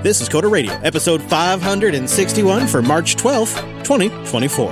This is Coda Radio, episode 561 for March 12th, 2024.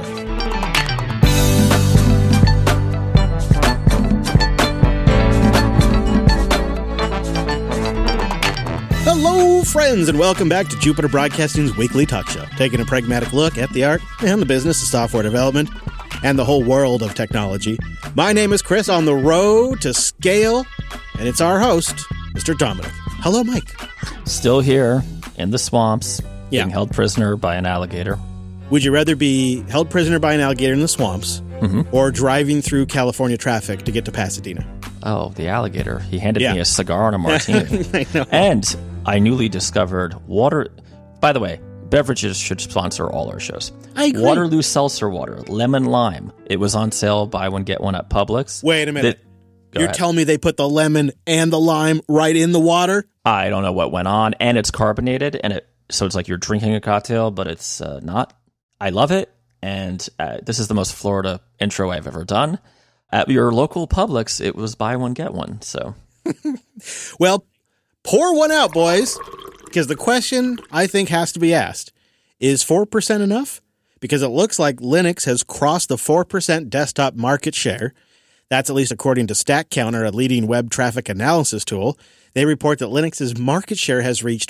Hello, friends, and welcome back to Jupiter Broadcasting's weekly talk show, taking a pragmatic look at the art and the business of software development and the whole world of technology. My name is Chris, on the road to scale, and it's our host, Mr. Dominic. Hello, Mike. Still here in the swamps, being held prisoner by an alligator. Would you rather be held prisoner by an alligator in the swamps or driving through California traffic to get to Pasadena? Oh, the alligator. He handed me a cigar and a martini. I know. And I newly discovered water. By the way, beverages should sponsor all our shows. I agree. Waterloo Seltzer Water, lemon lime. It was on sale, buy one, get one at Publix. Wait a minute. You're telling me they put the lemon and the lime right in the water? I don't know what went on, and it's carbonated, and so it's like you're drinking a cocktail, but it's not. I love it, and this is the most Florida intro I've ever done. At your local Publix, it was buy one, get one, so. Well, pour one out, boys, because the question I think has to be asked, is 4% enough? Because it looks like Linux has crossed the 4% desktop market share. That's at least according to StatCounter, a leading web traffic analysis tool. They report that Linux's market share has reached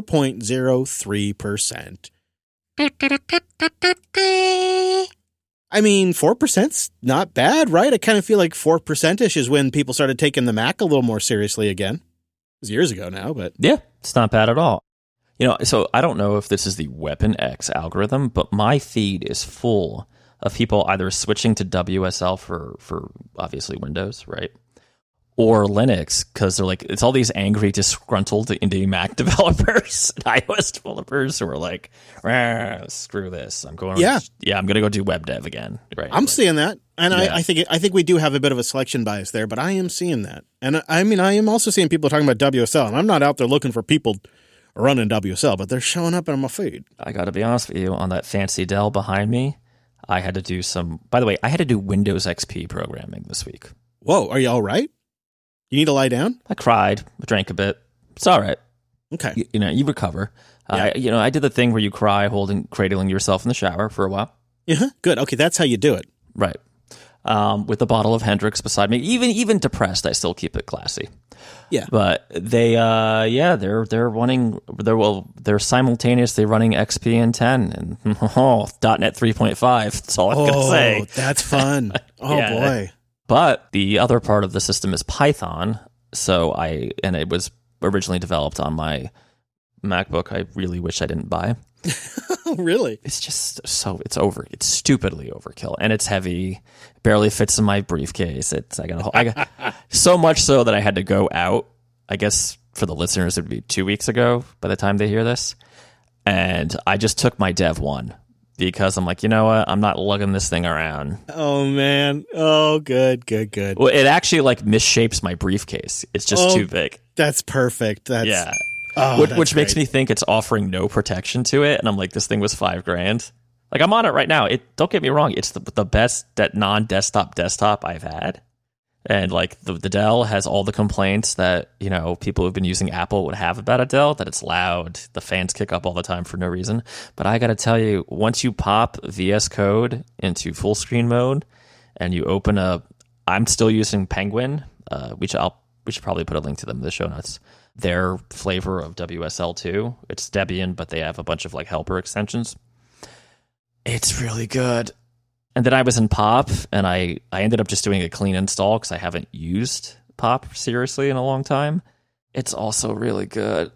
4.03%. I mean, 4%'s not bad, right? I kind of feel like 4%-ish is when people started taking the Mac a little more seriously again. It was years ago now, but... Yeah, it's not bad at all. You know, so I don't know if this is the Weapon X algorithm, but my feed is full of people either switching to WSL for obviously Windows, right? Or Linux, because they're like, it's all these angry, disgruntled indie Mac developers and iOS developers who are like, screw this. I'm going to go do web dev again. Right. I'm seeing that. And I think we do have a bit of a selection bias there, but I am seeing that. And I mean, I am also seeing people talking about WSL, and I'm not out there looking for people running WSL, but they're showing up on my feed. I got to be honest with you, on that fancy Dell behind me, I had to do I had to do Windows XP programming this week. Whoa, are you all right? You need to lie down? I cried, I drank a bit. It's all right. Okay. You recover. Yeah. I did the thing where you cry cradling yourself in the shower for a while. Yeah, good. Okay, that's how you do it. Right. With a bottle of Hendrix beside me. Even depressed, I still keep it classy. Yeah. But they're simultaneously running XP and 10 and .NET 3.5. That's all I'm going to say. Oh, that's fun. Oh, yeah. Boy. But the other part of the system is Python. And it was originally developed on my MacBook. I really wish I didn't buy. Really? It's just it's stupidly overkill, and it's heavy. It barely fits in my briefcase. I got so much so that I had to go out. I guess for the listeners, it would be 2 weeks ago by the time they hear this. And I just took my Dev 1 because I'm like, you know what? I'm not lugging this thing around. Oh, man. Oh, good. Well, it actually misshapes my briefcase. It's just too big. That's perfect. Which makes me think it's offering no protection to it. And I'm like, this thing was $5,000. Like, I'm on it right now. Don't get me wrong. It's the best non-desktop I've had. And like the Dell has all the complaints that, people who've been using Apple would have about a Dell, that it's loud. The fans kick up all the time for no reason. But I got to tell you, once you pop VS Code into full screen mode and you open I'm still using Penguin, we should probably put a link to them in the show notes. Their flavor of WSL2. It's Debian, but they have a bunch of helper extensions. It's really good. And then I was in POP, and I ended up just doing a clean install because I haven't used POP seriously in a long time. It's also really good.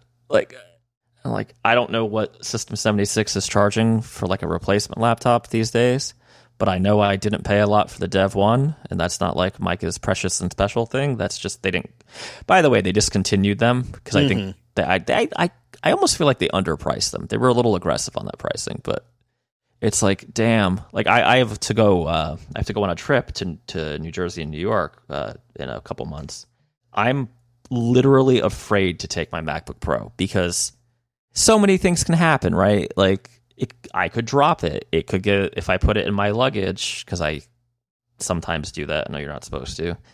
I don't know what System 76 is charging for a replacement laptop these days, but I know I didn't pay a lot for the Dev 1, and that's not like Micah's precious and special thing. That's just they didn't. By the way, they discontinued them because I think I almost feel like they underpriced them. They were a little aggressive on that pricing, but it's like, damn. I have to go. I have to go on a trip to New Jersey and New York in a couple months. I'm literally afraid to take my MacBook Pro because so many things can happen, right? I could drop it. It could get, if I put it in my luggage, because I sometimes do that. I know you're not supposed to.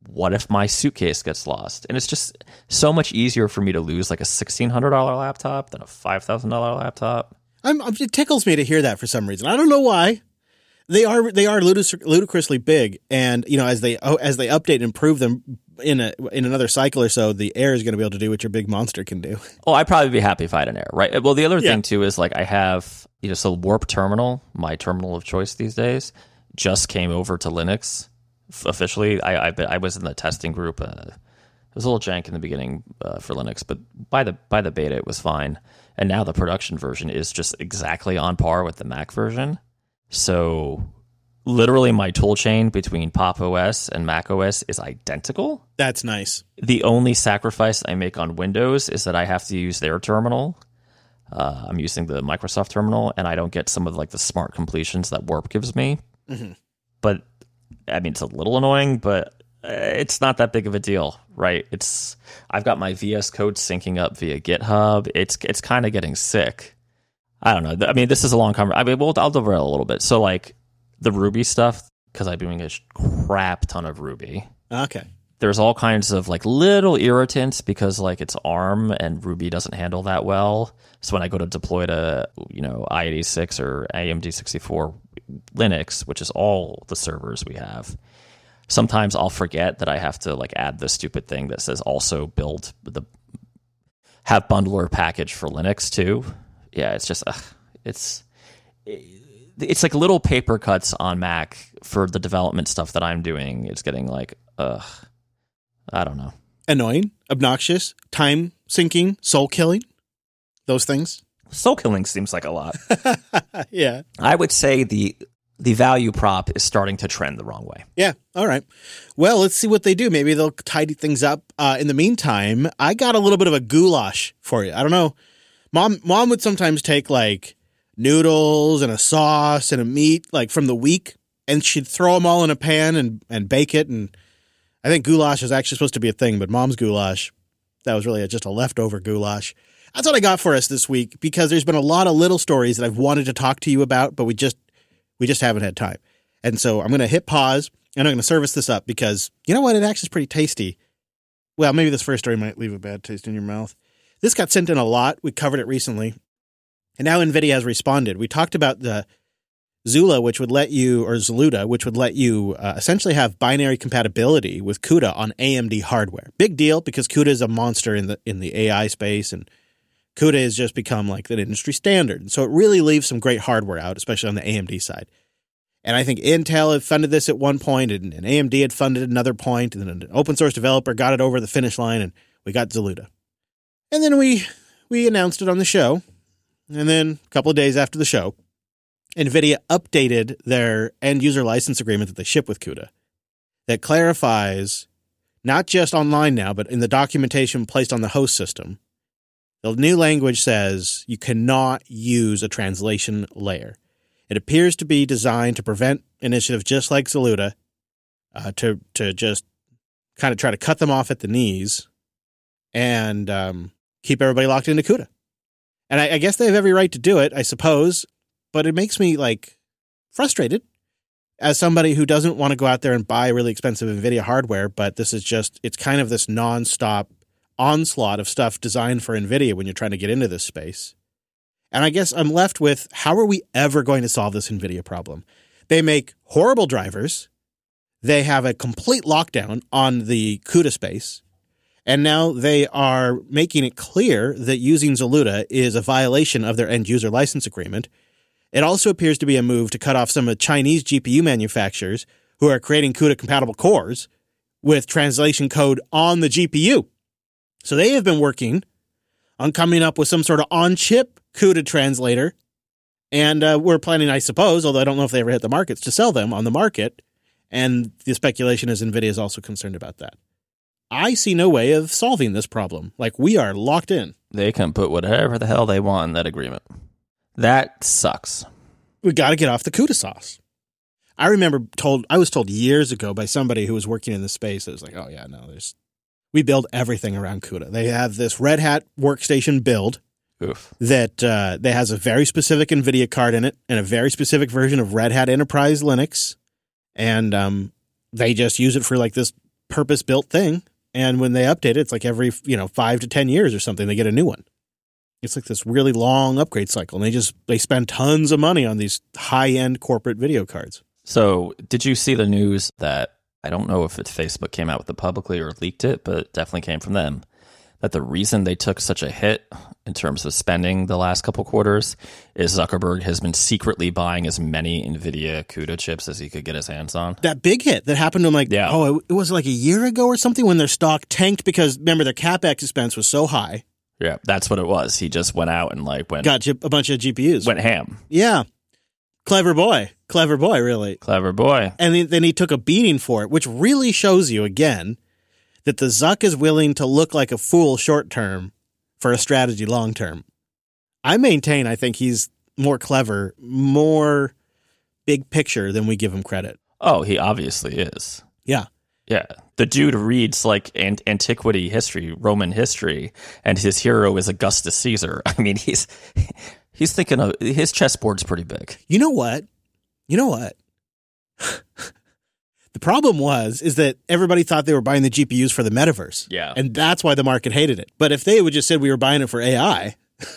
what if my suitcase gets lost? And it's just so much easier for me to lose like a $1,600 laptop than a $5,000 laptop. It tickles me to hear that for some reason. I don't know why. They are ludicrously big, and as they update and improve them in another cycle or so, the Air is going to be able to do what your big monster can do. Oh, I'd probably be happy if I had an Air, right? Well, the other thing too is like I have so Warp Terminal, my terminal of choice these days, just came over to Linux officially. I was in the testing group. It was a little jank in the beginning for Linux, but by the beta it was fine, and now the production version is just exactly on par with the Mac version. So literally my toolchain between Pop OS and Mac OS is identical. That's nice. The only sacrifice I make on Windows is that I have to use their terminal. I'm using the Microsoft terminal, and I don't get some of like the smart completions that Warp gives me. Mm-hmm. But I mean, it's a little annoying, but it's not that big of a deal, right? I've got my VS Code syncing up via GitHub. It's kind of getting sick. I don't know. I mean, this is a long conversation. I mean, I'll derail a little bit. So, like, the Ruby stuff, because I've been doing a crap ton of Ruby. Okay. There's all kinds of, like, little irritants because, like, it's ARM and Ruby doesn't handle that well. So when I go to deploy to, i86 or AMD 64 Linux, which is all the servers we have, sometimes I'll forget that I have to, like, add the stupid thing that says also build have bundler package for Linux, too. Yeah, it's just it's like little paper cuts on Mac for the development stuff that I'm doing. It's getting like I don't know, annoying, obnoxious, time sinking, soul killing, those things. Soul killing seems like a lot. Yeah, I would say the value prop is starting to trend the wrong way. Yeah. All right. Well, let's see what they do. Maybe they'll tidy things up. In the meantime, I got a little bit of a goulash for you. I don't know. Mom would sometimes take like noodles and a sauce and a meat like from the week, and she'd throw them all in a pan and bake it. And I think goulash is actually supposed to be a thing, but Mom's goulash, that was really just a leftover goulash. That's what I got for us this week, because there's been a lot of little stories that I've wanted to talk to you about, but we just haven't had time. And so I'm going to hit pause and I'm going to service this up because you know what? It actually is pretty tasty. Well, maybe this first story might leave a bad taste in your mouth. This got sent in a lot. We covered it recently. And now NVIDIA has responded. We talked about the Zula, which would let you, or Zoluda, which would let you essentially have binary compatibility with CUDA on AMD hardware. Big deal, because CUDA is a monster in the AI space, and CUDA has just become like the industry standard. And so it really leaves some great hardware out, especially on the AMD side. And I think Intel had funded this at one point, and AMD had funded another point, and then an open source developer got it over the finish line, and we got Zoluda. And then we announced it on the show, and then a couple of days after the show, NVIDIA updated their end-user license agreement that they ship with CUDA that clarifies, not just online now, but in the documentation placed on the host system, the new language says you cannot use a translation layer. It appears to be designed to prevent initiatives just like Zoluda to just kind of try to cut them off at the knees and keep everybody locked into CUDA. And I guess they have every right to do it, I suppose, but it makes me like frustrated as somebody who doesn't want to go out there and buy really expensive NVIDIA hardware, but this is just, it's kind of this nonstop onslaught of stuff designed for NVIDIA when you're trying to get into this space. And I guess I'm left with, how are we ever going to solve this NVIDIA problem? They make horrible drivers. They have a complete lockdown on the CUDA space. And now they are making it clear that using Zoluda is a violation of their end-user license agreement. It also appears to be a move to cut off some of the Chinese GPU manufacturers who are creating CUDA-compatible cores with translation code on the GPU. So they have been working on coming up with some sort of on-chip CUDA translator, and we're planning, I suppose, although I don't know if they ever hit the markets, to sell them on the market, and the speculation is NVIDIA is also concerned about that. I see no way of solving this problem. Like, we are locked in. They can put whatever the hell they want in that agreement. That sucks. We got to get off the CUDA sauce. I was told years ago by somebody who was working in the space, it was like, oh yeah, no, we build everything around CUDA. They have this Red Hat workstation build that has a very specific NVIDIA card in it and a very specific version of Red Hat Enterprise Linux. And they just use it for like this purpose-built thing. And when they update it, it's like every 5 to 10 years or something, they get a new one. It's like this really long upgrade cycle, and they spend tons of money on these high-end corporate video cards. So did you see the news that, I don't know if Facebook came out with it publicly or leaked it, but it definitely came from them, that the reason they took such a hit in terms of spending the last couple quarters is Zuckerberg has been secretly buying as many NVIDIA CUDA chips as he could get his hands on. That big hit that happened to him it was like a year ago or something when their stock tanked because, remember, their CapEx expense was so high. Yeah, that's what it was. He just went out and got a bunch of GPUs. Went ham. Yeah. Clever boy, really. Clever boy. And then he took a beating for it, which really shows you, again, that the Zuck is willing to look like a fool short-term for a strategy long-term. I think he's more clever, more big picture than we give him credit. Oh, he obviously is. Yeah. Yeah. The dude reads like antiquity history, Roman history, and his hero is Augustus Caesar. I mean, he's thinking of his chessboard's pretty big. You know what? The problem is that everybody thought they were buying the GPUs for the metaverse. Yeah. And that's why the market hated it. But if they would just said we were buying it for AI,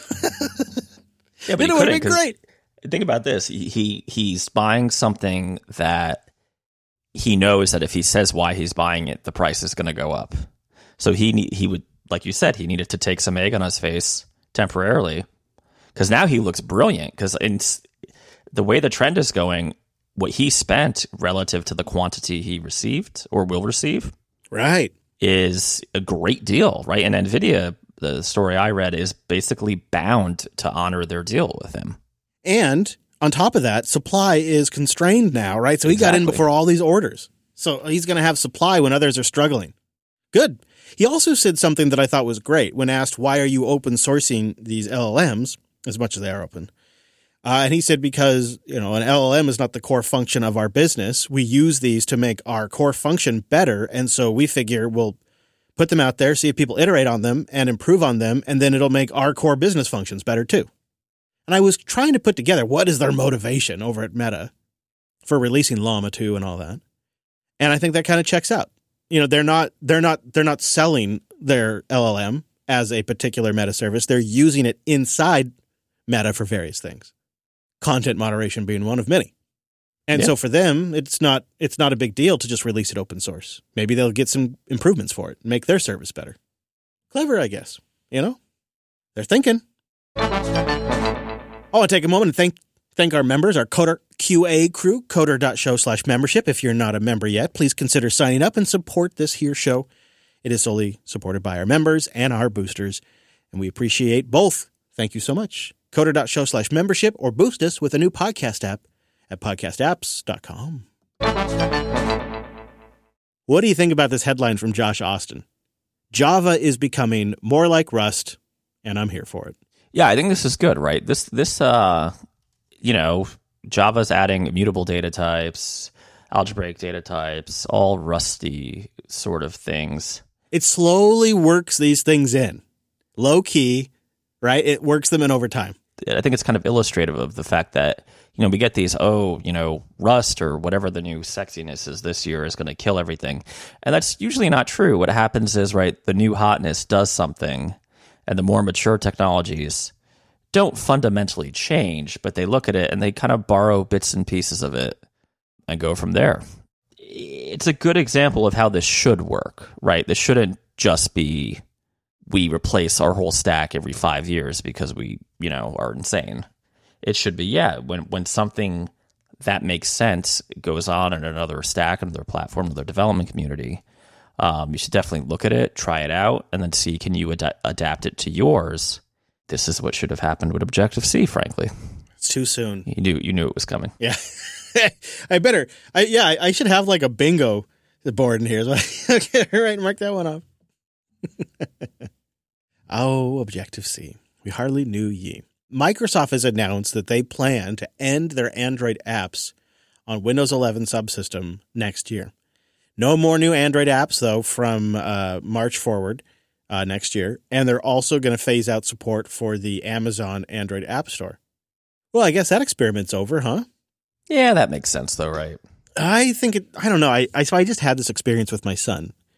it would have been great. Think about this. He's buying something that he knows that if he says why he's buying it, the price is going to go up. So he would, like you said, he needed to take some egg on his face temporarily, because now he looks brilliant. Because in the way the trend is going, what he spent relative to the quantity he received or will receive, right, is a great deal, right? And NVIDIA, the story I read, is basically bound to honor their deal with him. And on top of that, supply is constrained now, right? So he got in before all these orders. So he's going to have supply when others are struggling. Good. He also said something that I thought was great when asked, why are you open sourcing these LLMs as much as they are open? And he said, because, an LLM is not the core function of our business. We use these to make our core function better. And so we figure we'll put them out there, see if people iterate on them and improve on them, and then it'll make our core business functions better too. And I was trying to put together what is their motivation over at Meta for releasing Llama 2 and all that. And I think that kind of checks out. They're not selling their LLM as a particular Meta service. They're using it inside Meta for various things. Content moderation being one of many. And so for them, it's not a big deal to just release it open source. Maybe they'll get some improvements for it, make their service better. Clever, I guess. They're thinking. I want to take a moment and thank our members, our Coder QA crew, coder.show/membership. If you're not a member yet, please consider signing up and support this here show. It is solely supported by our members and our boosters, and we appreciate both. Thank you so much. Coder.show/membership, or boost us with a new podcast app at podcastapps.com. What do you think about this headline from Josh Austin? Java is becoming more like Rust, and I'm here for it. Yeah, I think this is good, right? This Java's adding immutable data types, algebraic data types, all Rusty sort of things. It slowly works these things in. Low key, right? It works them in over time. I think it's kind of illustrative of the fact that, we get these, Rust or whatever the new sexiness is this year is going to kill everything. And that's usually not true. What happens is, right, the new hotness does something, and the more mature technologies don't fundamentally change, but they look at it and they kind of borrow bits and pieces of it and go from there. It's a good example of how this should work, right? This shouldn't just be we replace our whole stack every 5 years because we, are insane. It should be, when something that makes sense goes on in another stack, another platform, another development community, you should definitely look at it, try it out, and then see, can you adapt it to yours? This is what should have happened with Objective-C, frankly. It's too soon. You knew it was coming. Yeah. I should have like a bingo board in here. Okay, right, mark that one off. Oh, Objective-C. We hardly knew ye. Microsoft has announced that they plan to end their Android apps on Windows 11 subsystem next year. No more new Android apps, though, from March forward next year. And they're also going to phase out support for the Amazon Android App Store. Well, I guess that experiment's over, huh? Yeah, that makes sense, though, right? I don't know. So I just had this experience with my son.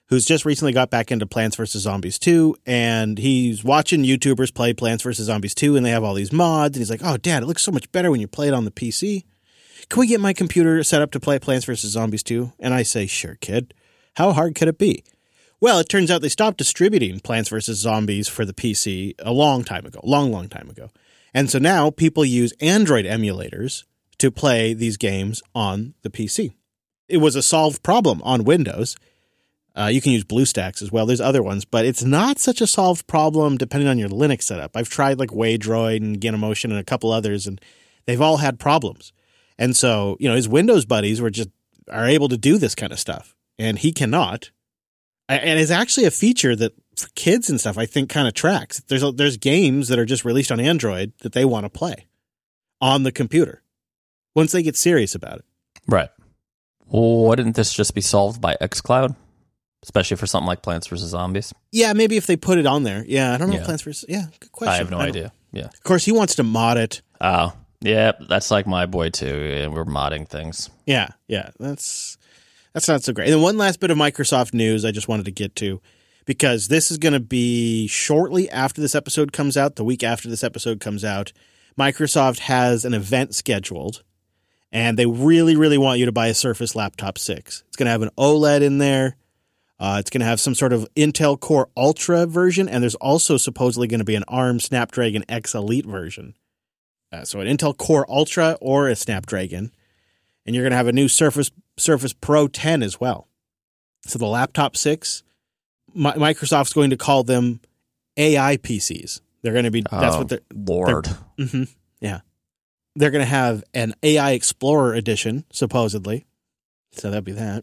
who's just recently got back into Plants vs. Zombies 2, and he's watching YouTubers play Plants vs. Zombies 2, and they have all these mods, and he's like, oh, Dad, it looks so much better when you play it on the PC. Can we get my computer set up to play Plants vs. Zombies 2? And I say, sure, kid. How hard could it be? Well, it turns out they stopped distributing Plants vs. Zombies for the PC a long time ago, long time ago. And so now people use Android emulators to play these games on the PC. It was a solved problem on Windows. You can use BlueStacks as well. There's other ones, but it's not such a solved problem depending on your Linux setup. I've tried like Waydroid and Genymotion and a couple others, and they've all had problems. And so, his Windows buddies are able to do this kind of stuff, and he cannot. And it's actually a feature that for kids and stuff, I think kind of tracks. There's games that are just released on Android that they want to play on the computer once they get serious about it. Right. Well, wouldn't this just be solved by xCloud? Especially for something like Plants vs. Zombies? Yeah, maybe if they put it on there. Yeah, I don't know if Plants vs. Yeah, good question. I have no idea. Yeah. Of course, he wants to mod it. Oh, yeah, that's like my boy too. And we're modding things. Yeah, that's not so great. And then one last bit of Microsoft news I just wanted to get to, because this is going to be shortly after this episode comes out, the week after this episode comes out. Microsoft has an event scheduled, and they really, really want you to buy a Surface Laptop 6. It's going to have an OLED in there. It's going to have some sort of Intel Core Ultra version, and there's also supposedly going to be an ARM Snapdragon X Elite version. So an Intel Core Ultra or a Snapdragon. And you're going to have a new Surface Pro 10 as well. So the Laptop 6, Microsoft's going to call them AI PCs. They're going to be, that's what they're... Lord. Yeah. They're going to have an AI Explorer edition, supposedly. So that'd be that.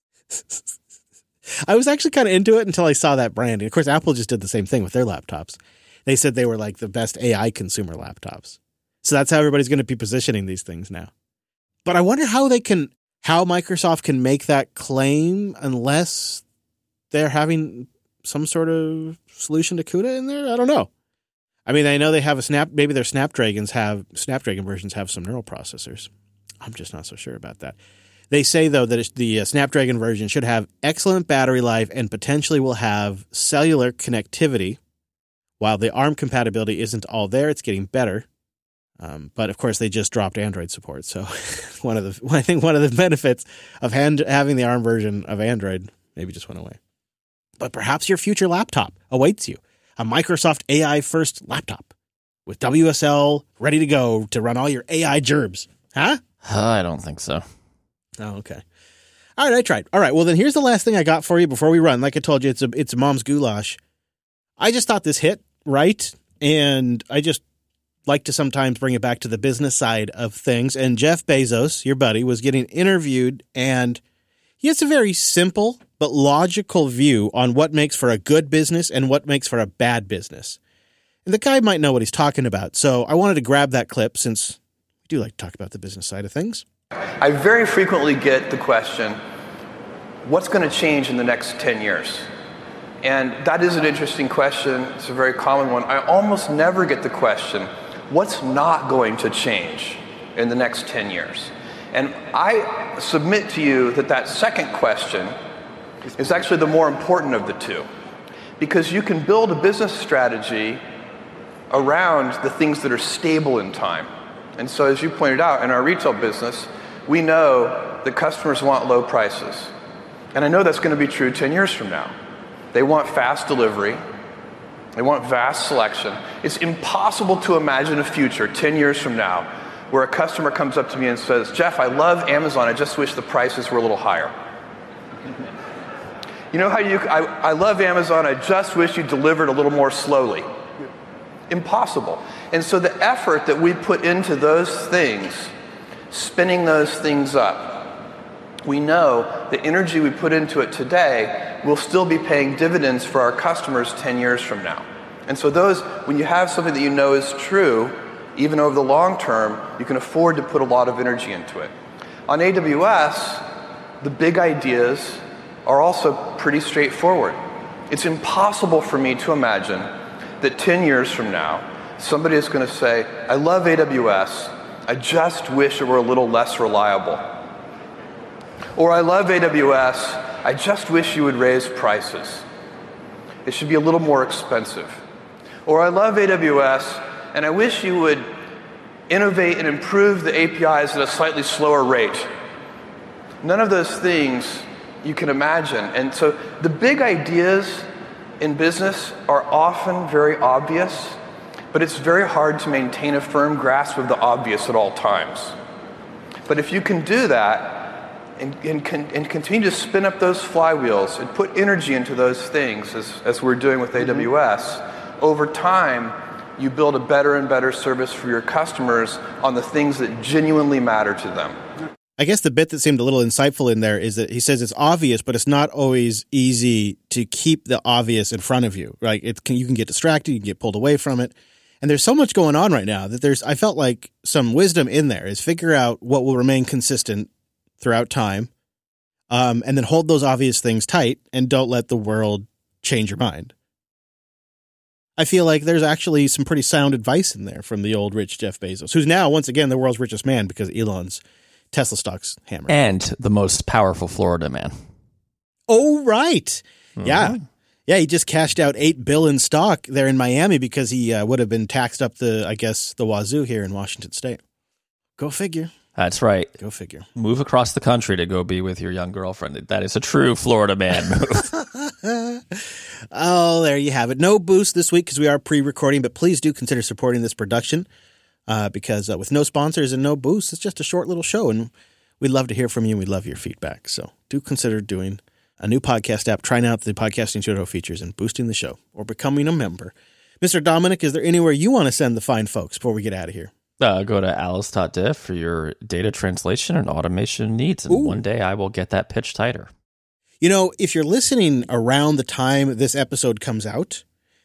I was actually kind of into it until I saw that branding. Of course, Apple just did the same thing with their laptops. They said they were like the best AI consumer laptops. So that's how everybody's going to be positioning these things now. But I wonder how Microsoft can make that claim unless they're having some sort of solution to CUDA in there. I don't know. I mean, I know they have maybe their Snapdragon versions have some neural processors. I'm just not so sure about that. They say, though, that the Snapdragon version should have excellent battery life and potentially will have cellular connectivity. While the ARM compatibility isn't all there, it's getting better. But, of course, they just dropped Android support. So I think one of the benefits of having the ARM version of Android maybe just went away. But perhaps your future laptop awaits you. A Microsoft AI-first laptop with WSL ready to go to run all your AI gerbs. Huh? I don't think so. Oh, okay. All right, I tried. All right, well, then here's the last thing I got for you before we run. Like I told you, it's mom's goulash. I just thought this hit right, and I just like to sometimes bring it back to the business side of things. And Jeff Bezos, your buddy, was getting interviewed, and he has a very simple but logical view on what makes for a good business and what makes for a bad business. And the guy might know what he's talking about, so I wanted to grab that clip since we do like to talk about the business side of things. I very frequently get the question, what's going to change in the next 10 years? And that is an interesting question. It's a very common one. I almost never get the question, what's not going to change in the next 10 years? And I submit to you that second question is actually the more important of the two. Because you can build a business strategy around the things that are stable in time. And so as you pointed out, in our retail business, we know that customers want low prices. And I know that's going to be true 10 years from now. They want fast delivery. They want vast selection. It's impossible to imagine a future 10 years from now where a customer comes up to me and says, Jeff, I love Amazon. I just wish the prices were a little higher. You know how I love Amazon. I just wish you delivered a little more slowly. Impossible. And so the effort that we put into those things, spinning those things up, we know the energy we put into it today will still be paying dividends for our customers 10 years from now. And so when you have something that you know is true, even over the long term, you can afford to put a lot of energy into it. On AWS, the big ideas are also pretty straightforward. It's impossible for me to imagine that 10 years from now, somebody is going to say, I love AWS, I just wish it were a little less reliable. Or I love AWS, I just wish you would raise prices. It should be a little more expensive. Or I love AWS, and I wish you would innovate and improve the APIs at a slightly slower rate. None of those things you can imagine. And so the big ideas in business are often very obvious, but it's very hard to maintain a firm grasp of the obvious at all times. But if you can do that and continue to spin up those flywheels and put energy into those things, as we're doing with AWS, over time, you build a better and better service for your customers on the things that genuinely matter to them. I guess the bit that seemed a little insightful in there is that he says it's obvious, but it's not always easy to keep the obvious in front of you. Right? You can get distracted, you can get pulled away from it. And there's so much going on right now that I felt like some wisdom in there is figure out what will remain consistent throughout time, and then hold those obvious things tight and don't let the world change your mind. I feel like there's actually some pretty sound advice in there from the old rich Jeff Bezos, who's now, once again, the world's richest man because Elon's Tesla stock's hammered. And the most powerful Florida man. Oh, right. Mm-hmm. Yeah, he just cashed out $8 billion in stock there in Miami because he would have been taxed up the wazoo here in Washington State. Go figure. That's right. Go figure. Move across the country to go be with your young girlfriend. That is a true Florida man move. Oh, there you have it. No boost this week because we are pre-recording, but please do consider supporting this production because with no sponsors and no boost, it's just a short little show, and we'd love to hear from you, and we love your feedback. So do consider doing a new podcast app, trying out the Podcasting Studio features, and boosting the show or becoming a member. Mr. Dominic, is there anywhere you want to send the fine folks before we get out of here? Go to alice.dev for your data translation and automation needs, and one day I will get that pitch tighter. You know, if you're listening around the time this episode comes out,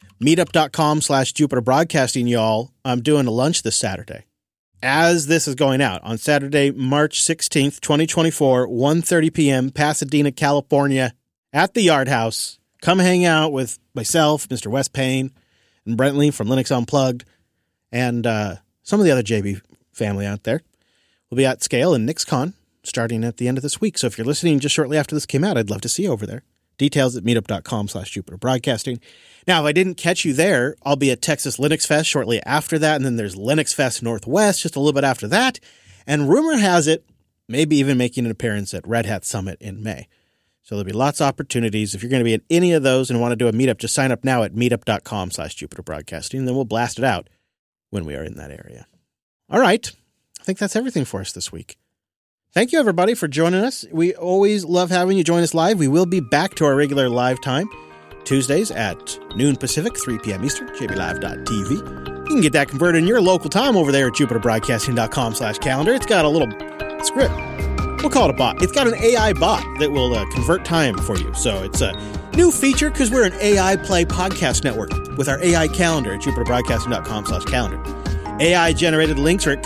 meetup.com/Jupiter Broadcasting, y'all, I'm doing a lunch this Saturday. As this is going out, on Saturday, March 16th, 2024, 1:30 p.m., Pasadena, California, at the Yard House. Come hang out with myself, Mr. Wes Payne, and Brentley from Linux Unplugged, and some of the other JB family out there. We'll be at Scale and NixCon starting at the end of this week. So if you're listening just shortly after this came out, I'd love to see you over there. Details at meetup.com/Jupiter Broadcasting. Now, if I didn't catch you there, I'll be at Texas Linux Fest shortly after that. And then there's Linux Fest Northwest just a little bit after that. And rumor has it, maybe even making an appearance at Red Hat Summit in May. So there'll be lots of opportunities. If you're going to be at any of those and want to do a meetup, just sign up now at meetup.com/Jupiter Broadcasting. And then we'll blast it out when we are in that area. All right. I think that's everything for us this week. Thank you, everybody, for joining us. We always love having you join us live. We will be back to our regular live time, Tuesdays at noon Pacific, 3 p.m. Eastern, jblive.tv. You can get that converted in your local time over there at jupiterbroadcasting.com/calendar. It's got a little script. We'll call it a bot. It's got an AI bot that will convert time for you. So it's a new feature because we're an AI Play podcast network with our AI calendar at jupiterbroadcasting.com/calendar. AI-generated links are at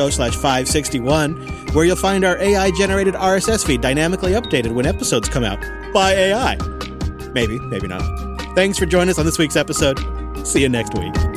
coder.show/561, where you'll find our AI-generated RSS feed dynamically updated when episodes come out by AI. Maybe, maybe not. Thanks for joining us on this week's episode. See you next week.